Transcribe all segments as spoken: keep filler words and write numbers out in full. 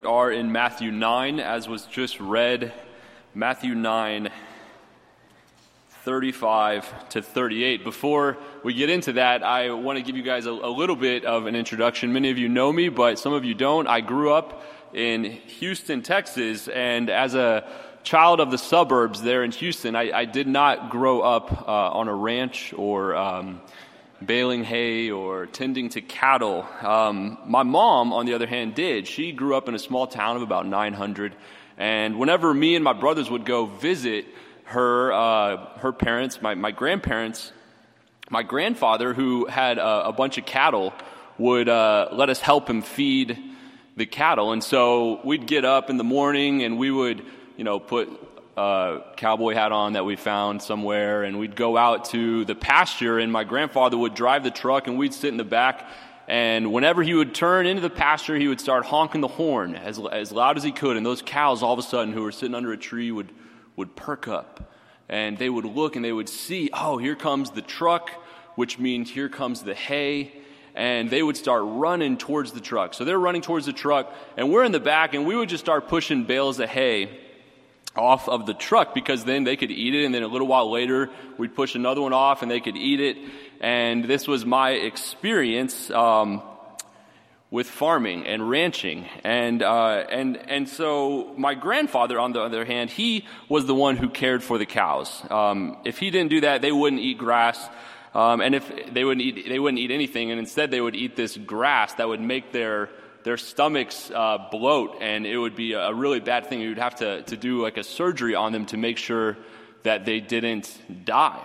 are in Matthew nine, as was just read, Matthew nine, thirty-five to thirty-eight. Before we get into that, I want to give you guys a, a little bit of an introduction. Many of you know me, but some of you don't. I grew up in Houston, Texas, and as a child of the suburbs there in Houston, I, I did not grow up uh, on a ranch or um, baling hay or tending to cattle. Um, my mom, on the other hand, did. She grew up in a small town of about nine hundred, and whenever me and my brothers would go visit her uh, her parents, my, my grandparents, my grandfather, who had a, a bunch of cattle, would uh, let us help him feed the cattle. And so we'd get up in the morning and we would, you know, put a cowboy hat on that we found somewhere, and we'd go out to the pasture, and my grandfather would drive the truck and we'd sit in the back, and whenever he would turn into the pasture, he would start honking the horn as as loud as he could, and those cows all of a sudden who were sitting under a tree would would perk up, and they would look and they would see, oh, here comes the truck, which means here comes the hay, and they would start running towards the truck. So they're running towards the truck, and we're in the back, and we would just start pushing bales of hay off of the truck, because then they could eat it, and then a little while later we'd push another one off and they could eat it. And this was my experience um, with farming and ranching. And uh, and and so my grandfather, on the other hand, he was the one who cared for the cows. Um, if he didn't do that, they wouldn't eat grass, um, and if they wouldn't eat, they wouldn't eat anything, and instead they would eat this grass that would make their their stomachs uh, bloat, and it would be a really bad thing. You would have to, to do like a surgery on them to make sure that they didn't die.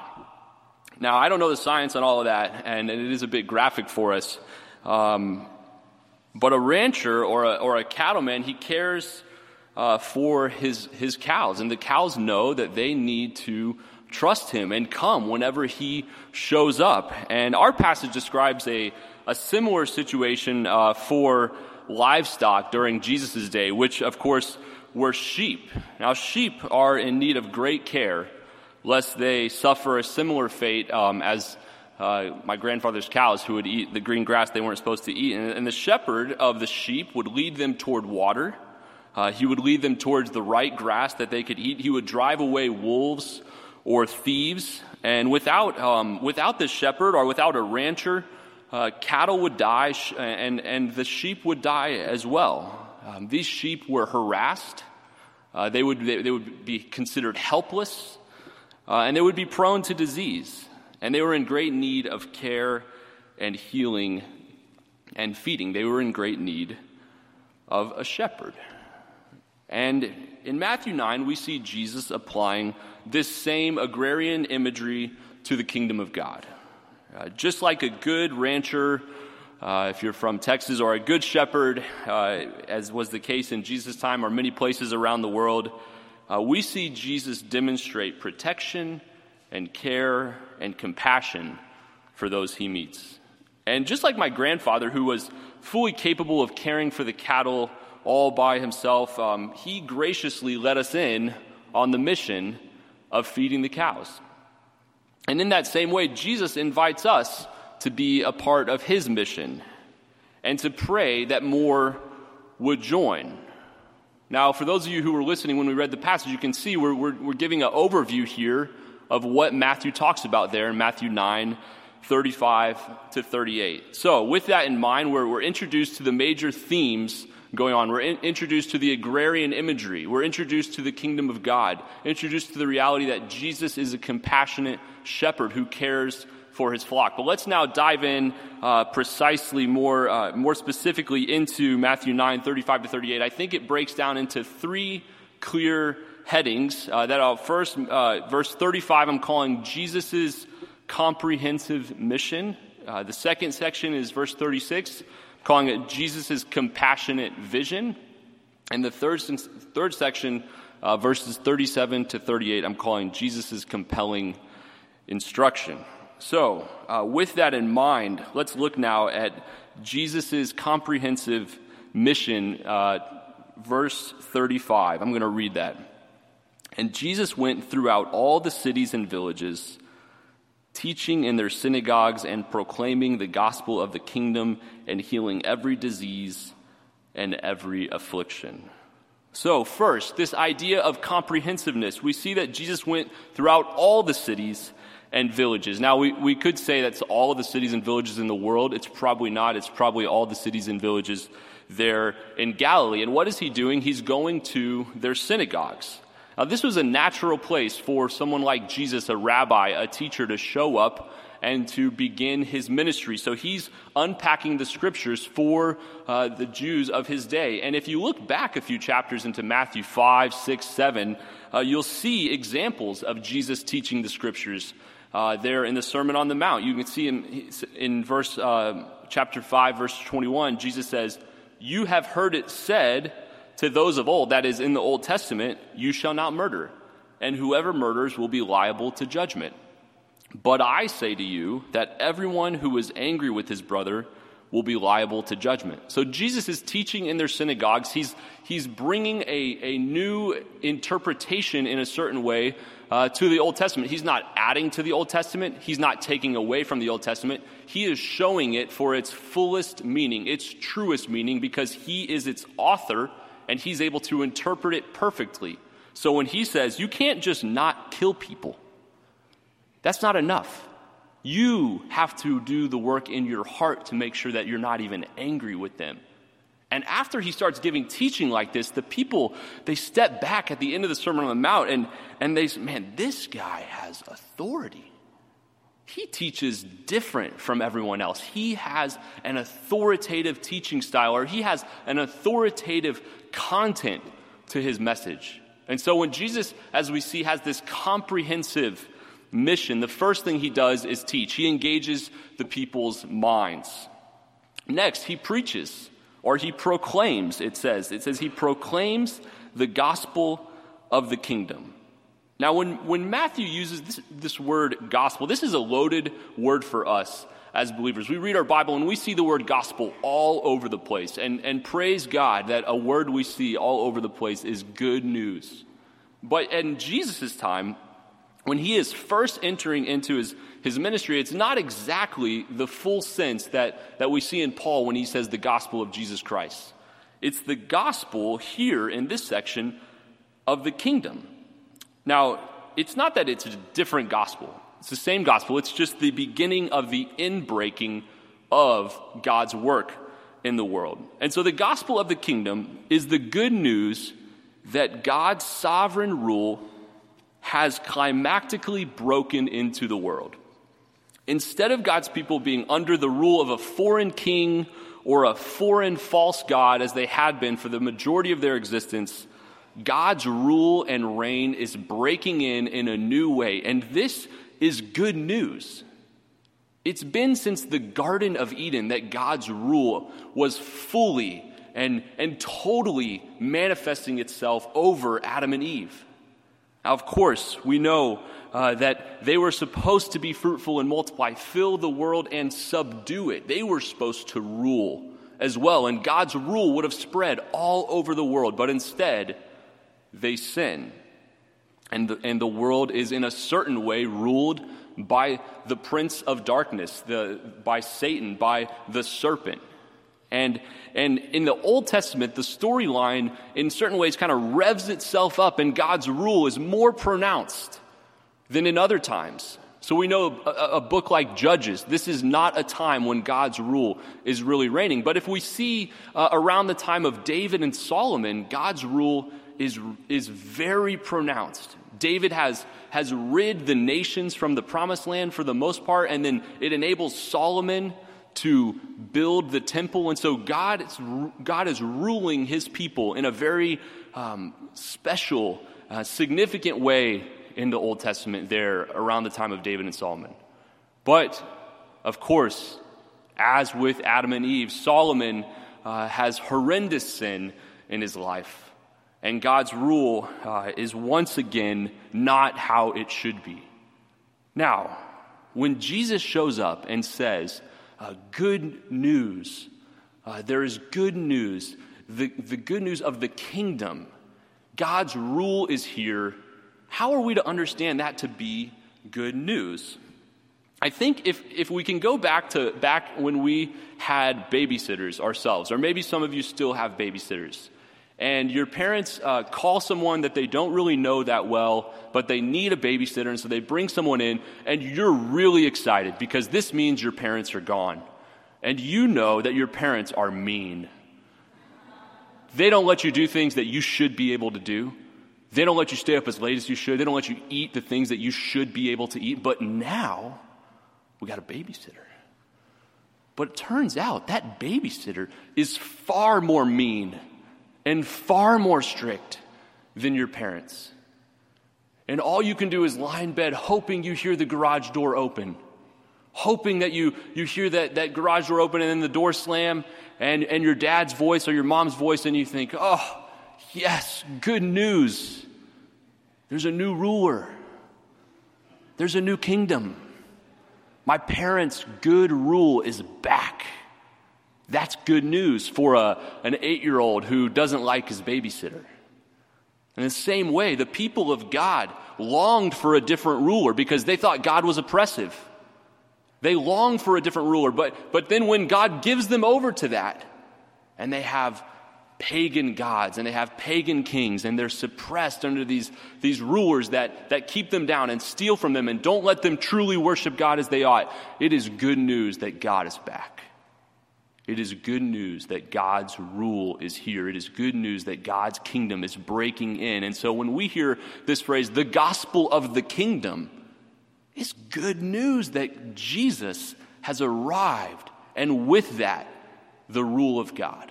Now, I don't know the science on all of that, and it is a bit graphic for us. Um, but a rancher or a, or a cattleman, he cares uh, for his his cows, and the cows know that they need to trust him and come whenever he shows up. And our passage describes a a similar situation uh, for livestock during Jesus' day, which, of course, were sheep. Now, sheep are in need of great care, lest they suffer a similar fate um, as uh, my grandfather's cows, who would eat the green grass they weren't supposed to eat. And, and the shepherd of the sheep would lead them toward water. Uh, he would lead them towards the right grass that they could eat. He would drive away wolves or thieves. And without um, without the shepherd or without a rancher, Uh, cattle would die, sh- and, and the sheep would die as well. Um, these sheep were harassed. Uh, they would they, they would be considered helpless, uh, and they would be prone to disease. And they were in great need of care and healing and feeding. They were in great need of a shepherd. And in Matthew nine, we see Jesus applying this same agrarian imagery to the kingdom of God. Uh, just like a good rancher, uh, if you're from Texas, or a good shepherd, uh, as was the case in Jesus' time or many places around the world, uh, we see Jesus demonstrate protection and care and compassion for those he meets. And just like my grandfather, who was fully capable of caring for the cattle all by himself, um, he graciously let us in on the mission of feeding the cows. And in that same way, Jesus invites us to be a part of his mission and to pray that more would join. Now, for those of you who were listening when we read the passage, you can see we're, we're, we're giving an overview here of what Matthew talks about there in Matthew nine, thirty-five to thirty-eight. So with that in mind, we're, we're introduced to the major themes going on. We're in, introduced to the agrarian imagery. We're introduced to the kingdom of God, introduced to the reality that Jesus is a compassionate shepherd who cares for his flock. But let's now dive in uh, precisely more uh, more specifically into Matthew nine, thirty-five to thirty-eight. I think it breaks down into three clear headings. Uh, that I'll first, uh, verse thirty-five, I'm calling Jesus's comprehensive mission. Uh, the second section is verse thirty-six, calling it Jesus' compassionate vision. And the third third section, uh, verses thirty-seven to thirty-eight, I'm calling Jesus' compelling instruction. So, uh, with that in mind, let's look now at Jesus' comprehensive mission, uh, verse thirty-five. I'm going to read that. And Jesus went throughout all the cities and villages, teaching in their synagogues and proclaiming the gospel of the kingdom and healing every disease and every affliction. So first, this idea of comprehensiveness. We see that Jesus went throughout all the cities and villages. Now, we, we could say that's all of the cities and villages in the world. It's probably not. It's probably all the cities and villages there in Galilee. And what is he doing? He's going to their synagogues. Now, this was a natural place for someone like Jesus, a rabbi, a teacher, to show up and to begin his ministry. So he's unpacking the scriptures for uh, the Jews of his day. And if you look back a few chapters into Matthew five, six, seven, uh, you'll see examples of Jesus teaching the scriptures uh, there in the Sermon on the Mount. You can see in, in verse uh, chapter five, verse twenty-one, Jesus says, "You have heard it said to those of old," that is in the Old Testament, "you shall not murder, and whoever murders will be liable to judgment. But I say to you that everyone who is angry with his brother will be liable to judgment." So Jesus is teaching in their synagogues. He's he's bringing a, a new interpretation in a certain way uh, to the Old Testament. He's not adding to the Old Testament. He's not taking away from the Old Testament. He is showing it for its fullest meaning, its truest meaning, because he is its author and he's able to interpret it perfectly. So when he says, you can't just not kill people, that's not enough. You have to do the work in your heart to make sure that you're not even angry with them. And after he starts giving teaching like this, the people, they step back at the end of the Sermon on the Mount and, and they say, man, this guy has authority. He teaches different from everyone else. He has an authoritative teaching style, or he has an authoritative content to his message. And so when Jesus, as we see, has this comprehensive mission, the first thing he does is teach. He engages the people's minds. Next, he preaches, or he proclaims, it says. It says he proclaims the gospel of the kingdom. Now, when, when Matthew uses this, this word gospel, this is a loaded word for us as believers. We read our Bible and we see the word gospel all over the place. And, and praise God that a word we see all over the place is good news. But in Jesus' time, when he is first entering into his, his ministry, it's not exactly the full sense that, that we see in Paul when he says the gospel of Jesus Christ. It's the gospel here in this section of the kingdom. Now, it's not that it's a different gospel. It's the same gospel. It's just the beginning of the inbreaking of God's work in the world. And so the gospel of the kingdom is the good news that God's sovereign rule has climactically broken into the world. Instead of God's people being under the rule of a foreign king or a foreign false god as they had been for the majority of their existence, God's rule and reign is breaking in in a new way. And this is good news. It's been since the Garden of Eden that God's rule was fully and, and totally manifesting itself over Adam and Eve. Now, of course, we know uh, that they were supposed to be fruitful and multiply, fill the world and subdue it. They were supposed to rule as well, and God's rule would have spread all over the world, but instead, they sin. And the, and the world is in a certain way ruled by the prince of darkness, the, by Satan, by the serpent. And, and in the Old Testament, the storyline in certain ways kind of revs itself up, and God's rule is more pronounced than in other times. So we know a, a book like Judges, this is not a time when God's rule is really reigning. But if we see uh, around the time of David and Solomon, God's rule is, is very pronounced. David has, has rid the nations from the promised land for the most part, and then it enables Solomon to build the temple. And so God is, God is ruling his people in a very um, special, uh, significant way in the Old Testament there around the time of David and Solomon. But, of course, as with Adam and Eve, Solomon uh, has horrendous sin in his life. And God's rule uh, is once again not how it should be. Now, when Jesus shows up and says, uh, good news, uh, there is good news, the, the good news of the kingdom, God's rule is here, how are we to understand that to be good news? I think if, if we can go back to back when we had babysitters ourselves, or maybe some of you still have babysitters, and your parents uh, call someone that they don't really know that well, but they need a babysitter, and so they bring someone in, and you're really excited because this means your parents are gone. And you know that your parents are mean. They don't let you do things that you should be able to do. They don't let you stay up as late as you should. They don't let you eat the things that you should be able to eat. But now, we got a babysitter. But it turns out that babysitter is far more mean and far more strict than your parents. And all you can do is lie in bed hoping you hear the garage door open. Hoping that you, you hear that, that garage door open and then the door slam and, and your dad's voice or your mom's voice, and you think, oh, yes, good news. There's a new ruler. There's a new kingdom. My parents' good rule is back. That's good news for a, an eight-year-old who doesn't like his babysitter. In the same way, the people of God longed for a different ruler because they thought God was oppressive. They longed for a different ruler, but, but then when God gives them over to that, and they have pagan gods, and they have pagan kings, and they're suppressed under these, these rulers that, that keep them down and steal from them and don't let them truly worship God as they ought, it is good news that God is back. It is good news that God's rule is here. It is good news that God's kingdom is breaking in. And so when we hear this phrase, the gospel of the kingdom, it's good news that Jesus has arrived, and with that, the rule of God.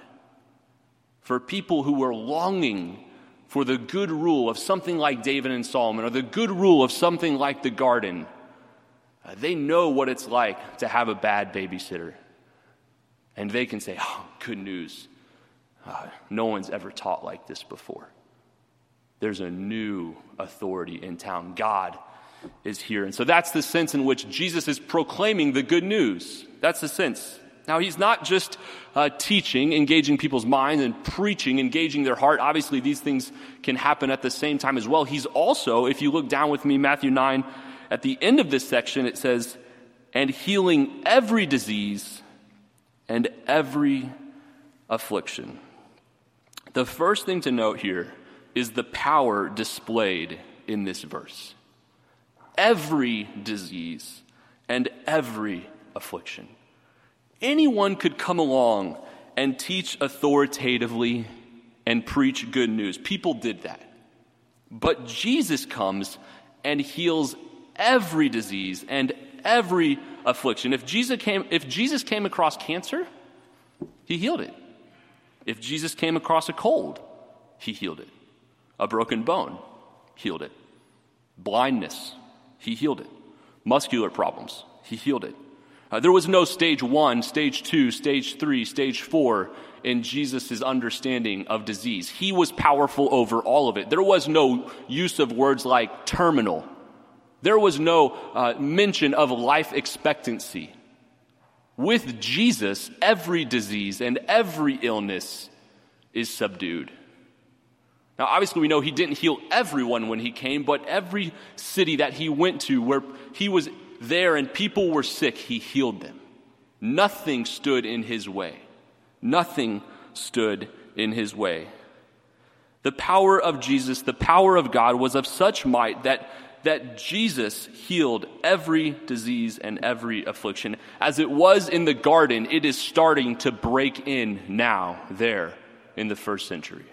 For people who are longing for the good rule of something like David and Solomon, or the good rule of something like the garden, uh, they know what it's like to have a bad babysitter. And they can say, oh, good news. Uh, no one's ever taught like this before. There's a new authority in town. God is here. And so that's the sense in which Jesus is proclaiming the good news. That's the sense. Now, he's not just uh, teaching, engaging people's minds, and preaching, engaging their heart. Obviously, these things can happen at the same time as well. He's also, if you look down with me, Matthew nine, at the end of this section, it says, and healing every disease and every affliction. The first thing to note here is the power displayed in this verse. Every disease and every affliction. Anyone could come along and teach authoritatively and preach good news. People did that. But Jesus comes and heals every disease and every affliction. If Jesus came, if Jesus came across cancer, he healed it. If Jesus came across a cold, he healed it. A broken bone, healed it. Blindness, he healed it. Muscular problems, he healed it. Uh, there was no stage one, stage two, stage three, stage four in Jesus' understanding of disease. He was powerful over all of it. There was no use of words like terminal. There was no uh, mention of life expectancy. With Jesus, every disease and every illness is subdued. Now, obviously, we know he didn't heal everyone when he came, but every city that he went to where he was there and people were sick, he healed them. Nothing stood in his way. Nothing stood in his way. The power of Jesus, the power of God was of such might that, that Jesus healed every disease and every affliction. As it was in the garden, it is starting to break in now, there in the first century.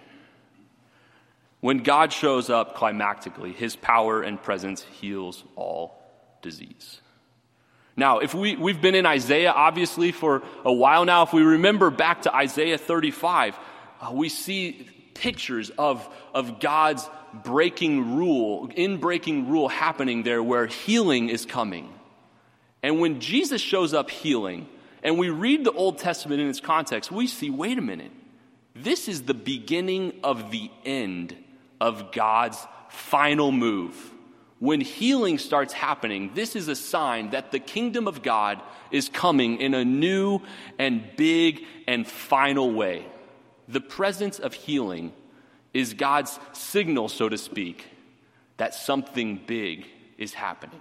When God shows up climactically, his power and presence heals all disease. Now, if we, we've been in Isaiah, obviously, for a while now. If we remember back to Isaiah thirty-five, uh, we see pictures of, of God's breaking rule, in breaking rule happening there where healing is coming. And when Jesus shows up healing, and we read the Old Testament in its context, we see, wait a minute, this is the beginning of the end of God's final move. When healing starts happening, this is a sign that the kingdom of God is coming in a new and big and final way. The presence of healing is God's signal, so to speak, that something big is happening.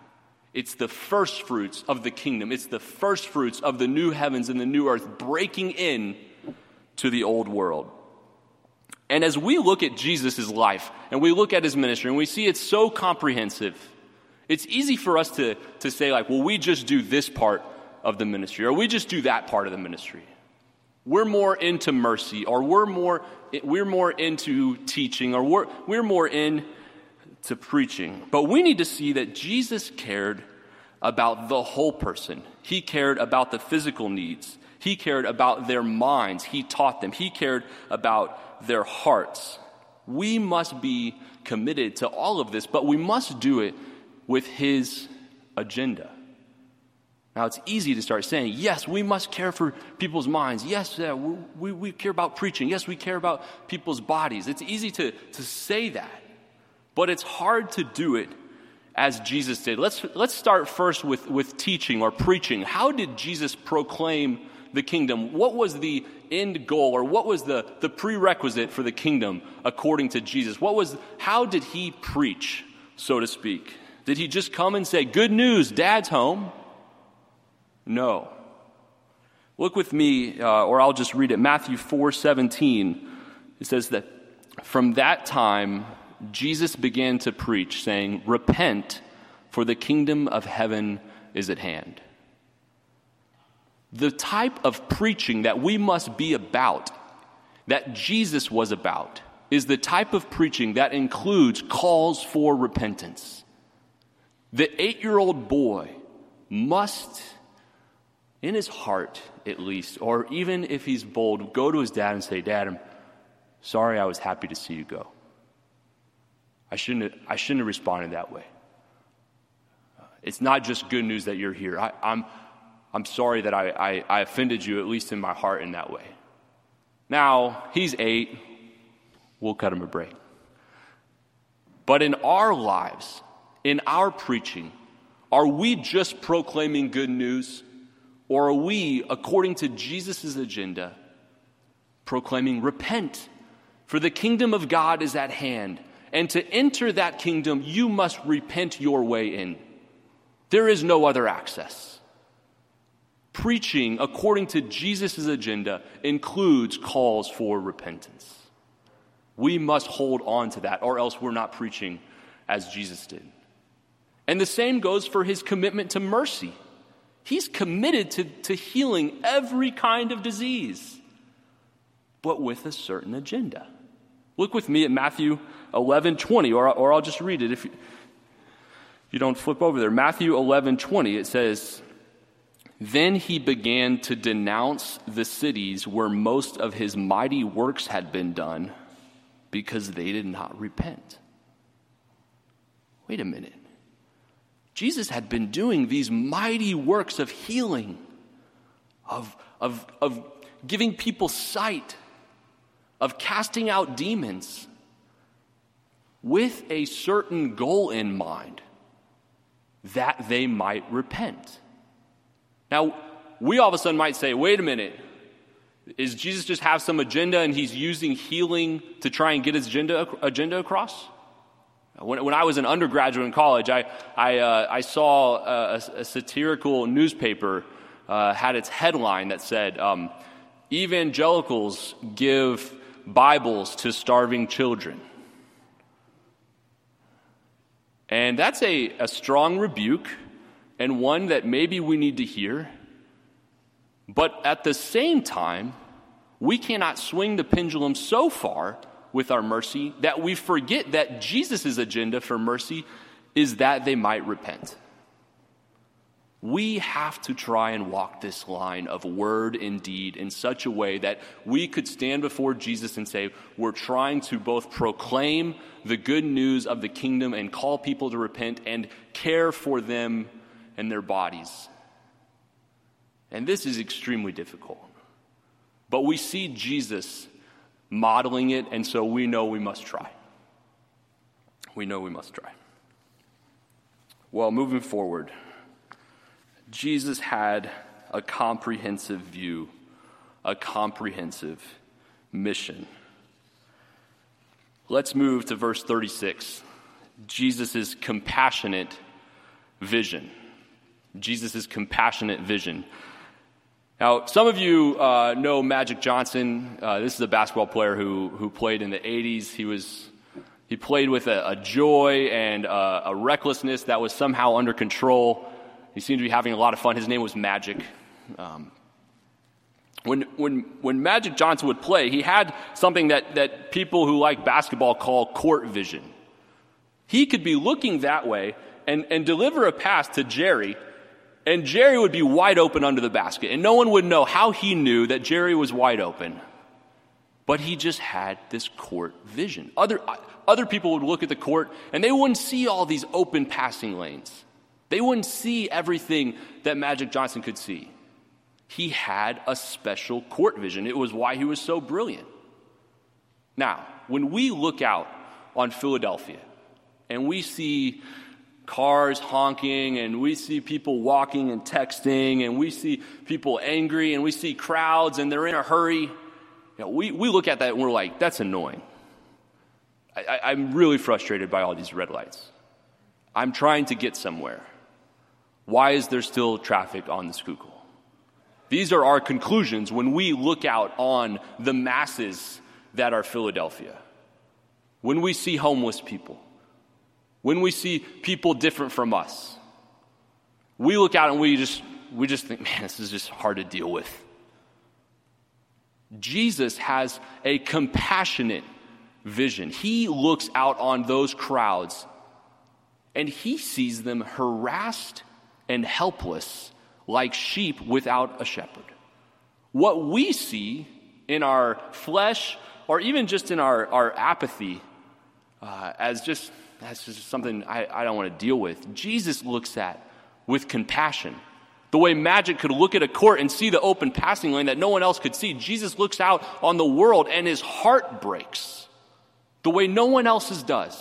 It's the first fruits of the kingdom. It's the first fruits of the new heavens and the new earth breaking in to the old world. And as we look at Jesus' life and we look at his ministry and we see it's so comprehensive, it's easy for us to, to say like, well, we just do this part of the ministry or we just do that part of the ministry. We're more into mercy or we're more we're more into teaching or we're, we're more into preaching. But we need to see that Jesus cared about the whole person. He cared about the physical needs. He cared about their minds. He taught them. He cared about their hearts. We must be committed to all of this, but we must do it with his agenda. Now, it's easy to start saying, yes, we must care for people's minds. Yes, uh, we, we, we care about preaching. Yes, we care about people's bodies. It's easy to, to say that, but it's hard to do it as Jesus did. Let's, let's start first with, with teaching or preaching. How did Jesus proclaim the kingdom? What was the end goal or what was the, the prerequisite for the kingdom according to Jesus? What was, how did he preach, so to speak? Did he just come and say, good news, Dad's home? No. Look with me, uh, or I'll just read it. Matthew four seventeen. It says that from that time, Jesus began to preach, saying, repent, for the kingdom of heaven is at hand. The type of preaching that we must be about, that Jesus was about, is the type of preaching that includes calls for repentance. The eight-year-old boy must, in his heart at least, or even if he's bold, go to his dad and say, Dad, I'm sorry I was happy to see you go. I shouldn't have, I shouldn't have responded that way. It's not just good news that you're here. I, I'm I'm sorry that I, I, I offended you, at least in my heart, in that way. Now, he's eight. We'll cut him a break. But in our lives, in our preaching, are we just proclaiming good news? Or are we, according to Jesus' agenda, proclaiming repent? For the kingdom of God is at hand. And to enter that kingdom, you must repent your way in. There is no other access. Preaching, according to Jesus' agenda, includes calls for repentance. We must hold on to that, or else we're not preaching as Jesus did. And the same goes for his commitment to mercy. He's committed to, to healing every kind of disease, but with a certain agenda. Look with me at Matthew eleven twenty, or, or I'll just read it if you, if you don't flip over there. Matthew eleven twenty, it says, then he began to denounce the cities where most of his mighty works had been done because they did not repent. Wait a minute. Jesus had been doing these mighty works of healing, of, of, of giving people sight, of casting out demons, with a certain goal in mind, that they might repent. Now, we all of a sudden might say, wait a minute, is Jesus just have some agenda and he's using healing to try and get his agenda, agenda across? When, when I was an undergraduate in college, I, I, uh, I saw a, a satirical newspaper uh, had its headline that said, um, evangelicals give Bibles to starving children. And that's a, a strong rebuke, and one that maybe we need to hear. But at the same time, we cannot swing the pendulum so far with our mercy that we forget that Jesus' agenda for mercy is that they might repent. We have to try and walk this line of word and deed in such a way that we could stand before Jesus and say, we're trying to both proclaim the good news of the kingdom and call people to repent and care for them and their bodies. And this is extremely difficult. But we see Jesus modeling it, and so we know we must try. We know we must try. Well, moving forward, Jesus had a comprehensive view, a comprehensive mission. Let's move to verse thirty-six, Jesus' compassionate vision. Jesus' compassionate vision. Now, some of you uh, know Magic Johnson. Uh, this is a basketball player who who played in the eighties. He was he played with a, a joy and a, a recklessness that was somehow under control. He seemed to be having a lot of fun. His name was Magic. Um, when when when Magic Johnson would play, he had something that that people who like basketball call court vision. He could be looking that way and and deliver a pass to Jerry. And Jerry would be wide open under the basket, and no one would know how he knew that Jerry was wide open. But he just had this court vision. Other, other people would look at the court, and they wouldn't see all these open passing lanes. They wouldn't see everything that Magic Johnson could see. He had a special court vision. It was why he was so brilliant. Now, when we look out on Philadelphia, and we see cars honking, and we see people walking and texting, and we see people angry, and we see crowds, and they're in a hurry. You know, we, we look at that and we're like, that's annoying. I, I, I'm really frustrated by all these red lights. I'm trying to get somewhere. Why is there still traffic on the Schuylkill? These are our conclusions when we look out on the masses that are Philadelphia. When we see homeless people, when we see people different from us, we look out and we just we just think, man, this is just hard to deal with. Jesus has a compassionate vision. He looks out on those crowds and he sees them harassed and helpless like sheep without a shepherd. What we see in our flesh or even just in our, our apathy uh, as just That's just something I, I don't want to deal with. Jesus looks at with compassion. The way Magic could look at a court and see the open passing lane that no one else could see, Jesus looks out on the world and his heart breaks the way no one else's does.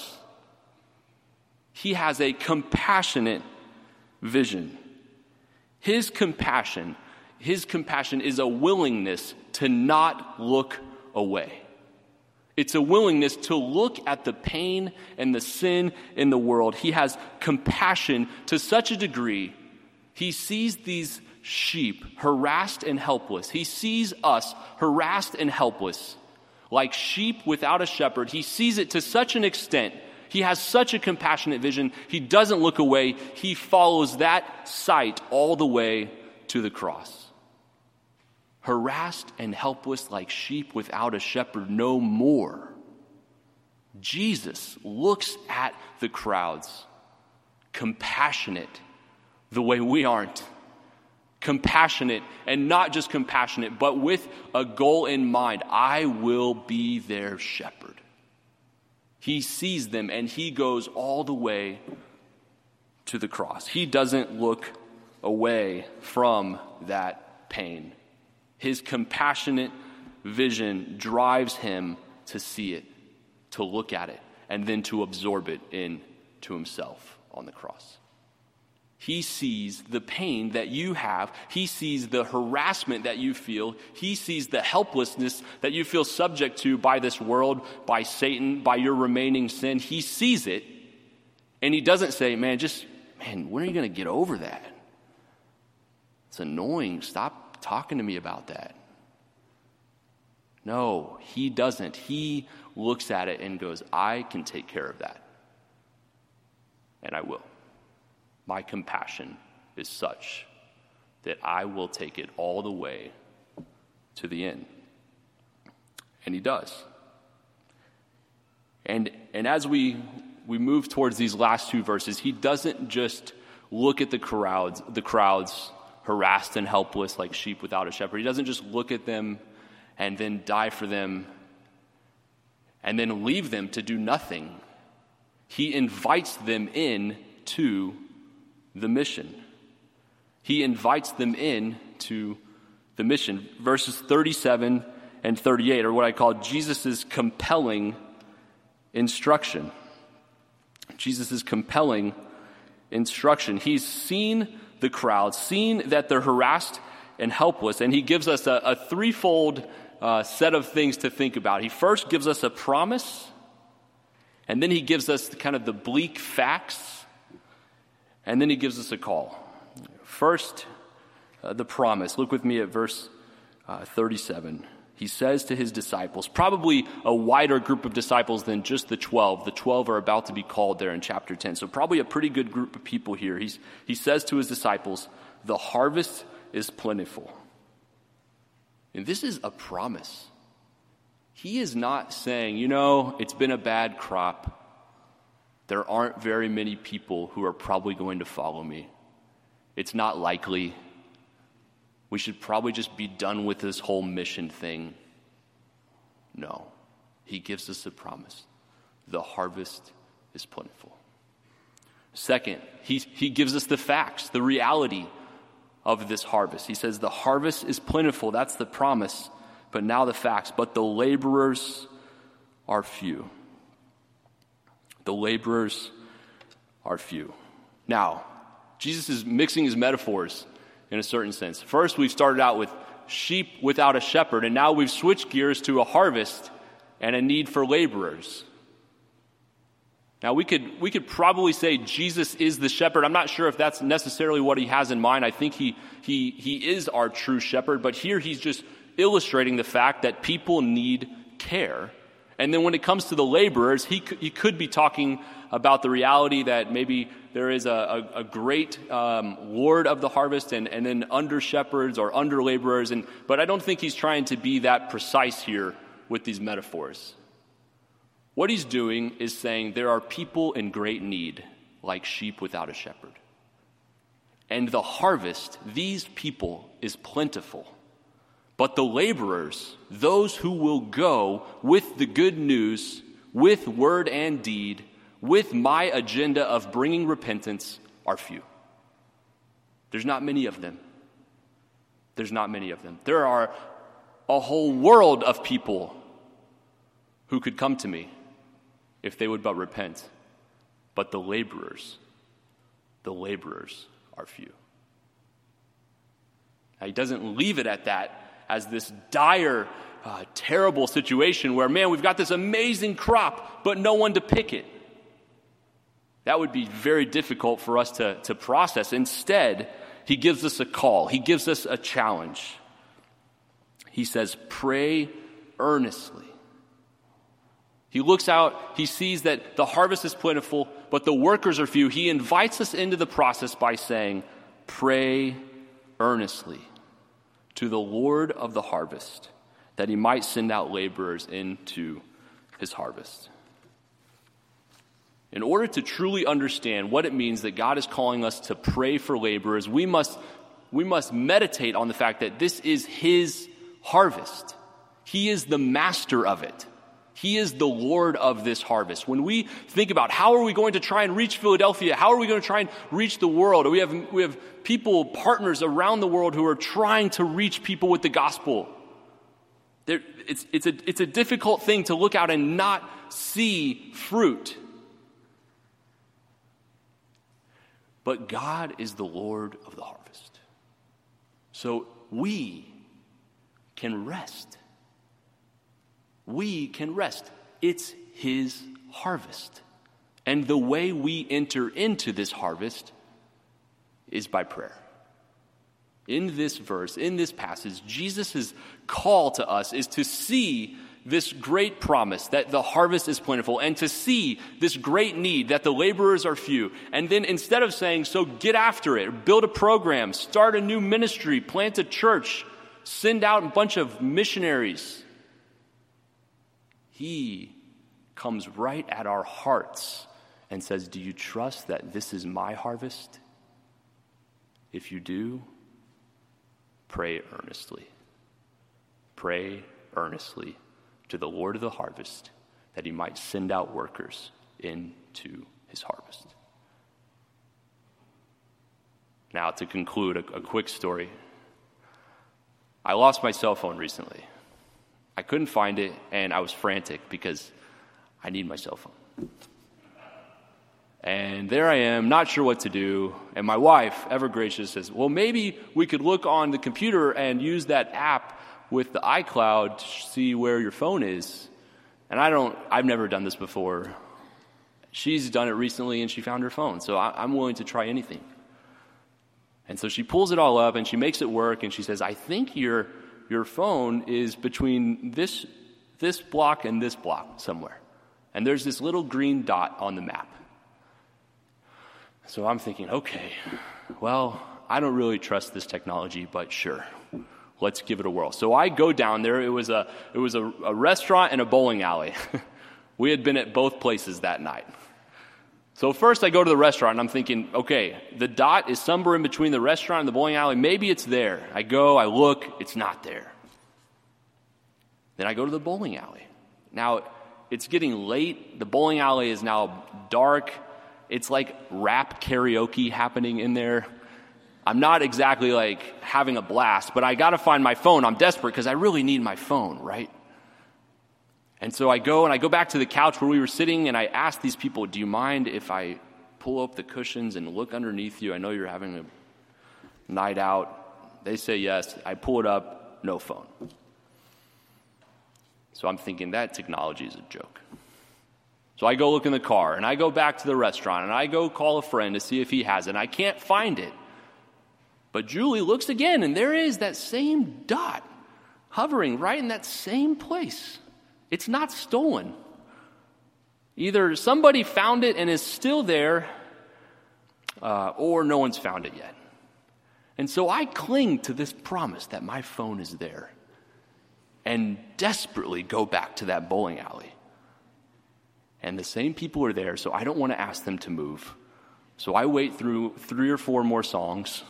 He has a compassionate vision. His compassion, his compassion is a willingness to not look away. It's a willingness to look at the pain and the sin in the world. He has compassion to such a degree, he sees these sheep harassed and helpless. He sees us harassed and helpless, like sheep without a shepherd. He sees it to such an extent. He has such a compassionate vision. He doesn't look away. He follows that sight all the way to the cross. Harassed and helpless like sheep without a shepherd no more. Jesus looks at the crowds, compassionate the way we aren't. Compassionate, and not just compassionate, but with a goal in mind. I will be their shepherd. He sees them and he goes all the way to the cross. He doesn't look away from that pain. His compassionate vision drives him to see it, to look at it, and then to absorb it into himself on the cross. He sees the pain that you have. He sees the harassment that you feel. He sees the helplessness that you feel subject to by this world, by Satan, by your remaining sin. He sees it, and he doesn't say, man, just, man, when are you going to get over that? It's annoying. Stop talking to me about that. No, he doesn't. He looks at it and goes, I can take care of that. And I will. My compassion is such that I will take it all the way to the end. And he does. And and as we we move towards these last two verses, he doesn't just look at the crowds, the crowds harassed and helpless like sheep without a shepherd. He doesn't just look at them and then die for them and then leave them to do nothing. He invites them in to the mission. He invites them in to the mission. Verses thirty-seven and thirty-eight are what I call Jesus' compelling instruction. Jesus' compelling instruction. He's seen the crowd, seen that they're harassed and helpless, and he gives us a, a threefold uh, set of things to think about. He first gives us a promise, and then he gives us kind of the bleak facts, and then he gives us a call. First, uh, the promise. Look with me at verse uh, thirty-seven. He says to his disciples, probably a wider group of disciples than just the twelve. The twelve are about to be called there in chapter ten. So probably a pretty good group of people here. He's, he says to his disciples, the harvest is plentiful. And this is a promise. He is not saying, you know, it's been a bad crop. There aren't very many people who are probably going to follow me. It's not likely. We should probably just be done with this whole mission thing. No. He gives us a promise. The harvest is plentiful. Second, he, he gives us the facts, the reality of this harvest. He says the harvest is plentiful. That's the promise. But now the facts. But the laborers are few. The laborers are few. Now, Jesus is mixing his metaphors in a certain sense. First, we've started out with sheep without a shepherd, and now we've switched gears to a harvest and a need for laborers. Now, we could we could probably say Jesus is the shepherd. I'm not sure if that's necessarily what he has in mind. I think he he he is our true shepherd, but here he's just illustrating the fact that people need care. And then when it comes to the laborers, he could, he could be talking about the reality that maybe there is a, a, a great um, Lord of the harvest and, and then under shepherds or under laborers. And, but I don't think he's trying to be that precise here with these metaphors. What he's doing is saying there are people in great need, like sheep without a shepherd. And the harvest, these people, is plentiful. But the laborers, those who will go with the good news, with word and deed, with my agenda of bringing repentance, are few. There's not many of them. There's not many of them. There are a whole world of people who could come to me if they would but repent. But the laborers, the laborers are few. Now, he doesn't leave it at that as this dire, uh, terrible situation where, man, we've got this amazing crop, but no one to pick it. That would be very difficult for us to, to process. Instead, he gives us a call. He gives us a challenge. He says, pray earnestly. He looks out, he sees that the harvest is plentiful, but the workers are few. He invites us into the process by saying, pray earnestly to the Lord of the harvest, that he might send out laborers into his harvest. In order to truly understand what it means that God is calling us to pray for laborers, we must, we must meditate on the fact that this is his harvest. He is the master of it. He is the Lord of this harvest. When we think about how are we going to try and reach Philadelphia, how are we going to try and reach the world? We have, we have people, partners around the world who are trying to reach people with the gospel. There, it's, it's, a, it's a difficult thing to look out and not see fruit. But God is the Lord of the harvest. So we can rest. We can rest. It's his harvest. And the way we enter into this harvest is by prayer. In this verse, in this passage, Jesus' call to us is to see this great promise that the harvest is plentiful and to see this great need that the laborers are few. And then instead of saying, so get after it, build a program, start a new ministry, plant a church, send out a bunch of missionaries, he comes right at our hearts and says, do you trust that this is my harvest? If you do, pray earnestly. Pray earnestly to the Lord of the harvest that he might send out workers into his harvest. Now, to conclude, a, a quick story. I lost my cell phone recently. I couldn't find it, and I was frantic because I need my cell phone. And there I am, not sure what to do. And my wife, ever gracious, says, well, maybe we could look on the computer and use that app with the iCloud to see where your phone is. And I don't, I've never done this before. She's done it recently, and she found her phone. So I, I'm willing to try anything. And so she pulls it all up and she makes it work, and she says, I think your your phone is between this this block and this block somewhere. And there's this little green dot on the map. So I'm thinking, okay, well, I don't really trust this technology, but sure, let's give it a whirl. So I go down there. It was a it was a, a restaurant and a bowling alley. We had been at both places that night. So first I go to the restaurant, and I'm thinking, okay, the dot is somewhere in between the restaurant and the bowling alley. Maybe it's there. I go, I look, it's not there. Then I go to the bowling alley. Now, it's getting late. The bowling alley is now dark. It's like rap karaoke happening in there. I'm not exactly like having a blast, but I got to find my phone. I'm desperate because I really need my phone, right? And so I go and I go back to the couch where we were sitting, and I ask these people, do you mind if I pull up the cushions and look underneath you? I know you're having a night out. They say yes. I pull it up, no phone. So I'm thinking that technology is a joke. So I go look in the car, and I go back to the restaurant, and I go call a friend to see if he has it, and I can't find it. But Julie looks again, and there is that same dot hovering right in that same place. It's not stolen. Either somebody found it and is still there, uh, or no one's found it yet. And so I cling to this promise that my phone is there and desperately go back to that bowling alley. And the same people are there, so I don't want to ask them to move. So I wait through three or four more songs.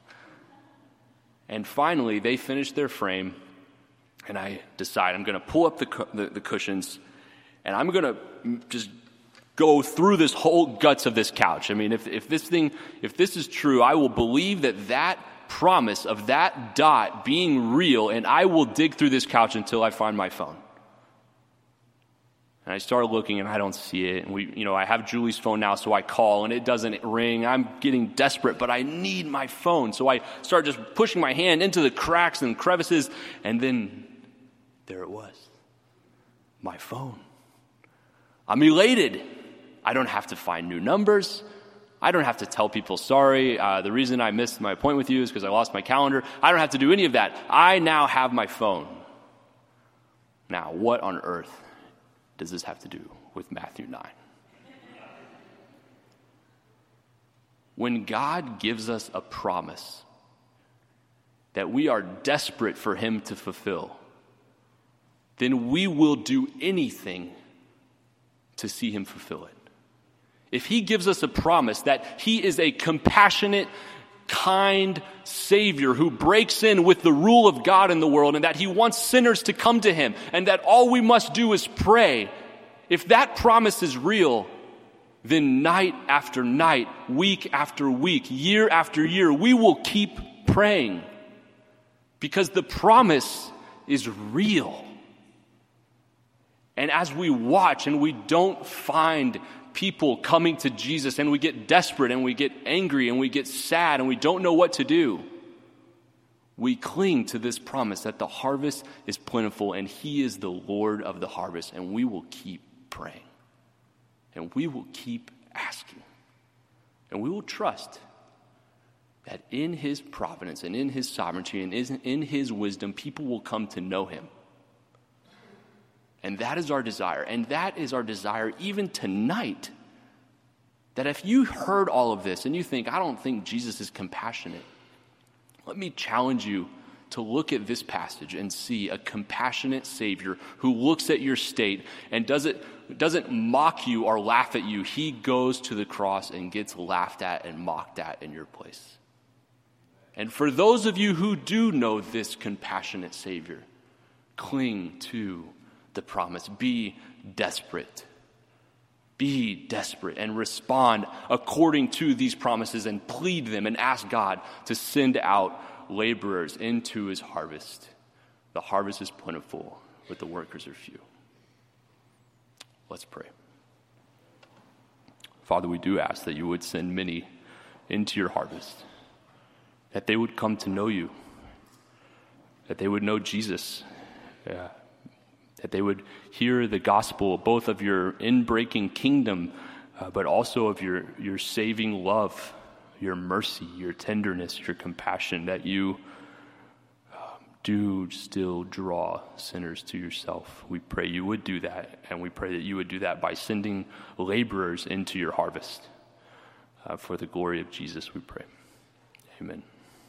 And finally, they finish their frame. And I decide I'm going to pull up the, cu- the the cushions, and I'm going to just go through this whole guts of this couch. I mean, if if this thing, if this is true, I will believe that that promise of that dot being real, and I will dig through this couch until I find my phone. And I start looking, and I don't see it. And we, you know, I have Julie's phone now, so I call, and it doesn't ring. I'm getting desperate, but I need my phone. So I start just pushing my hand into the cracks and crevices, and then there it was, my phone. I'm elated. I don't have to find new numbers. I don't have to tell people, sorry, uh, the reason I missed my appointment with you is because I lost my calendar. I don't have to do any of that. I now have my phone. Now, what on earth does this have to do with Matthew nine? When God gives us a promise that we are desperate for him to fulfill, then we will do anything to see him fulfill it. If he gives us a promise that he is a compassionate, kind Savior who breaks in with the rule of God in the world, and that he wants sinners to come to him, and that all we must do is pray, if that promise is real, then night after night, week after week, year after year, we will keep praying because the promise is real. And as we watch and we don't find people coming to Jesus, and we get desperate and we get angry and we get sad and we don't know what to do, we cling to this promise that the harvest is plentiful and he is the Lord of the harvest, and we will keep praying. And we will keep asking. And we will trust that in his providence and in his sovereignty and in his wisdom, people will come to know him. And that is our desire. And that is our desire even tonight. That if you heard all of this and you think, I don't think Jesus is compassionate, let me challenge you to look at this passage and see a compassionate Savior who looks at your state and doesn't, doesn't mock you or laugh at you. He goes to the cross and gets laughed at and mocked at in your place. And for those of you who do know this compassionate Savior, cling to the promise. Be desperate. Be desperate and respond according to these promises and plead them and ask God to send out laborers into his harvest. The harvest is plentiful, but the workers are few. Let's pray. Father, we do ask that you would send many into your harvest, that they would come to know you, that they would know Jesus, yeah. That they would hear the gospel, both of your inbreaking kingdom, uh, but also of your, your saving love, your mercy, your tenderness, your compassion, that you um, do still draw sinners to yourself. We pray you would do that, and we pray that you would do that by sending laborers into your harvest. Uh, for the glory of Jesus, we pray. Amen.